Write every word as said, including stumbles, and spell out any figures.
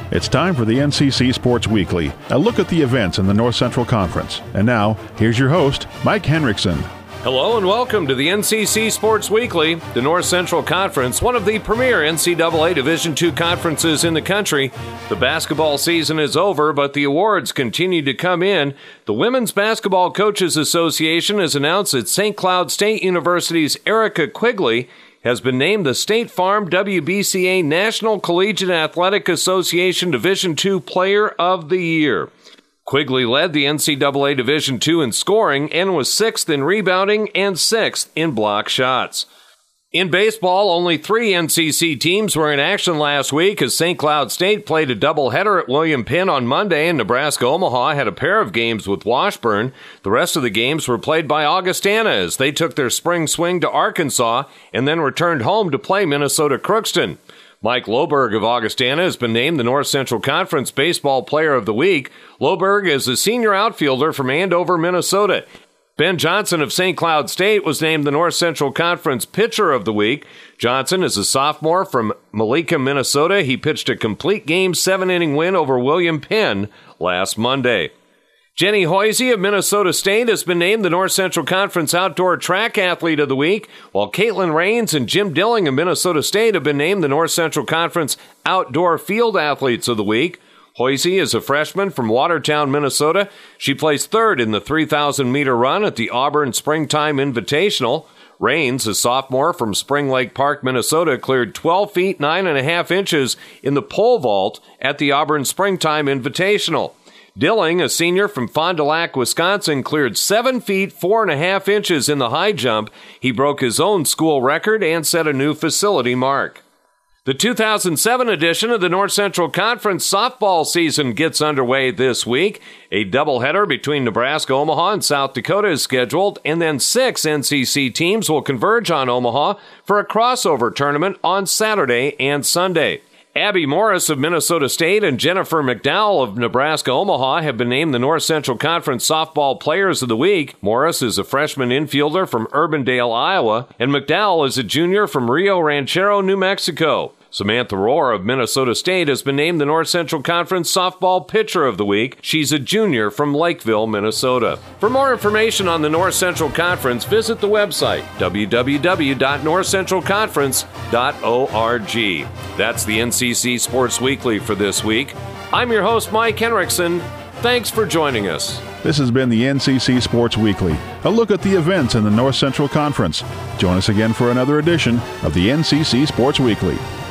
It's time for the N C C Sports Weekly, a look at the events in the North Central Conference. And now, here's your host, Mike Henriksen. Hello and welcome to the N C C Sports Weekly. The North Central Conference, one of the premier N C double A Division two conferences in the country. The basketball season is over, but the awards continue to come in. The Women's Basketball Coaches Association has announced that Saint Cloud State University's Erica Quigley has been named the State Farm W B C A National Collegiate Athletic Association Division two Player of the Year. Quigley led the N C double A Division two in scoring and was sixth in rebounding and sixth in block shots. In baseball, only three N C C teams were in action last week as Saint Cloud State played a doubleheader at William Penn on Monday, and Nebraska-Omaha had a pair of games with Washburn. The rest of the games were played by Augustana as they took their spring swing to Arkansas and then returned home to play Minnesota-Crookston. Mike Loberg of Augustana has been named the North Central Conference Baseball Player of the Week. Loberg is a senior outfielder from Andover, Minnesota. Ben Johnson of Saint Cloud State was named the North Central Conference Pitcher of the Week. Johnson is a sophomore from Malika, Minnesota. He pitched a complete game seven-inning win over William Penn last Monday. Jenny Hoisey of Minnesota State has been named the North Central Conference Outdoor Track Athlete of the Week, while Caitlin Rains and Jim Dilling of Minnesota State have been named the North Central Conference Outdoor Field Athletes of the Week. Hoisey is a freshman from Watertown, Minnesota. She placed third in the three thousand meter run at the Auburn Springtime Invitational. Rains, a sophomore from Spring Lake Park, Minnesota, cleared twelve feet nine and a half inches in the pole vault at the Auburn Springtime Invitational. Dilling, a senior from Fond du Lac, Wisconsin, cleared seven feet four and a half inches in the high jump. He broke his own school record and set a new facility mark. The two thousand seven edition of the North Central Conference softball season gets underway this week. A doubleheader between Nebraska-Omaha and South Dakota is scheduled, and then six N C C teams will converge on Omaha for a crossover tournament on Saturday and Sunday. Abby Morris of Minnesota State and Jennifer McDowell of Nebraska-Omaha have been named the North Central Conference Softball Players of the Week. Morris is a freshman infielder from Urbandale, Iowa, and McDowell is a junior from Rio Ranchero, New Mexico. Samantha Rohr of Minnesota State has been named the North Central Conference Softball Pitcher of the Week. She's a junior from Lakeville, Minnesota. For more information on the North Central Conference, visit the website w w w dot north central conference dot org. That's the N C C Sports Weekly for this week. I'm your host, Mike Henriksen. Thanks for joining us. This has been the N C C Sports Weekly, a look at the events in the North Central Conference. Join us again for another edition of the N C C Sports Weekly.